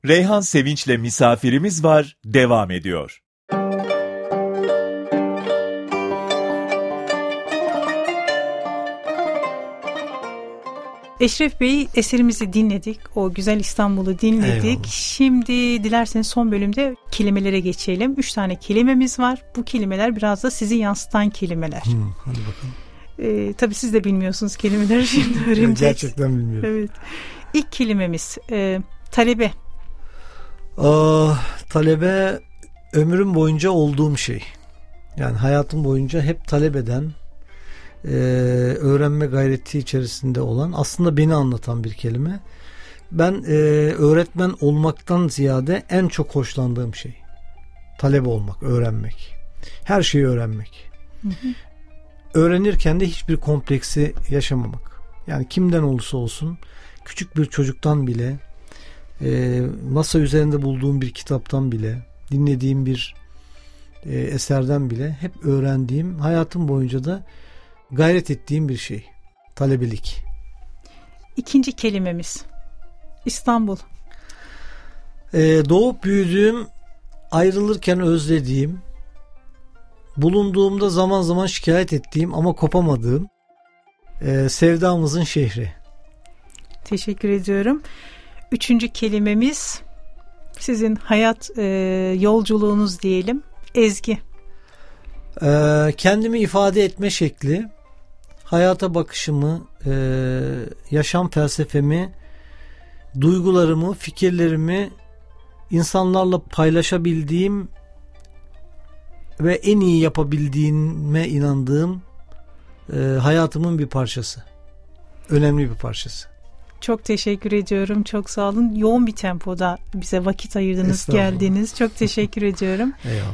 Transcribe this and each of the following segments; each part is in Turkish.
Reyhan Sevinç'le misafirimiz var, devam ediyor. Eşref Bey, eserimizi dinledik. O güzel İstanbul'u dinledik. Eyvallah. Şimdi dilerseniz son bölümde kelimelere geçelim. 3 tane kelimemiz var. Bu kelimeler biraz da sizi yansıtan kelimeler. Hadi bakalım. Tabii siz de bilmiyorsunuz kelimeleri, şimdi öğreneceğiz. Gerçekten bilmiyorum. Evet. İlk kelimemiz talebe. Talebe ömrüm boyunca olduğum şey. Yani hayatım boyunca hep talep eden, öğrenme gayreti içerisinde olan, aslında beni anlatan bir kelime. Ben öğretmen olmaktan ziyade en çok hoşlandığım şey talebe olmak, öğrenmek. Her şeyi öğrenmek. Hı hı. Öğrenirken de hiçbir kompleksi yaşamamak. Yani kimden olursa olsun, küçük bir çocuktan bile, masa üzerinde bulduğum bir kitaptan bile, dinlediğim bir eserden bile hep öğrendiğim, hayatım boyunca da gayret ettiğim bir şey. Talebelik. İkinci kelimemiz İstanbul. Doğup büyüdüğüm, ayrılırken özlediğim, bulunduğumda zaman zaman şikayet ettiğim ama kopamadığım, sevdamızın şehri. Teşekkür ediyorum. Üçüncü kelimemiz sizin hayat yolculuğunuz diyelim. Ezgi. Kendimi ifade etme şekli, hayata bakışımı, yaşam felsefemi, duygularımı, fikirlerimi insanlarla paylaşabildiğim ve en iyi yapabildiğime inandığım hayatımın bir parçası. Önemli bir parçası. Çok teşekkür ediyorum. Çok sağ olun. Yoğun bir tempoda bize vakit ayırdınız, geldiniz. Çok teşekkür ediyorum. Eyvallah.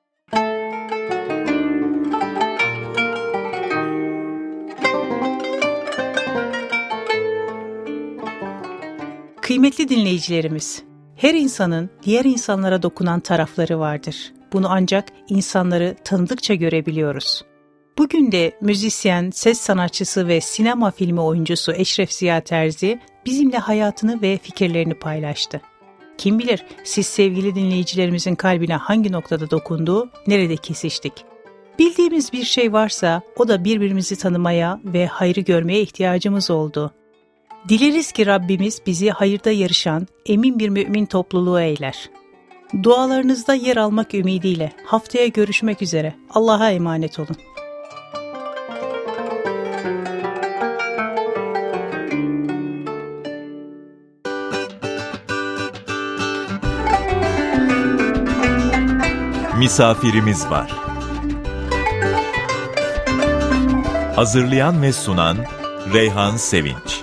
Kıymetli dinleyicilerimiz, her insanın diğer insanlara dokunan tarafları vardır. Bunu ancak insanları tanıdıkça görebiliyoruz. Bugün de müzisyen, ses sanatçısı ve sinema filmi oyuncusu Eşref Ziya Terzi bizimle hayatını ve fikirlerini paylaştı. Kim bilir siz sevgili dinleyicilerimizin kalbine hangi noktada dokundu, nerede kesiştik? Bildiğimiz bir şey varsa o da birbirimizi tanımaya ve hayrı görmeye ihtiyacımız oldu. Dileriz ki Rabbimiz bizi hayırda yarışan emin bir mümin topluluğu eyler. Dualarınızda yer almak ümidiyle haftaya görüşmek üzere. Allah'a emanet olun. Misafirimiz var. Hazırlayan ve sunan Reyhan Sevinç.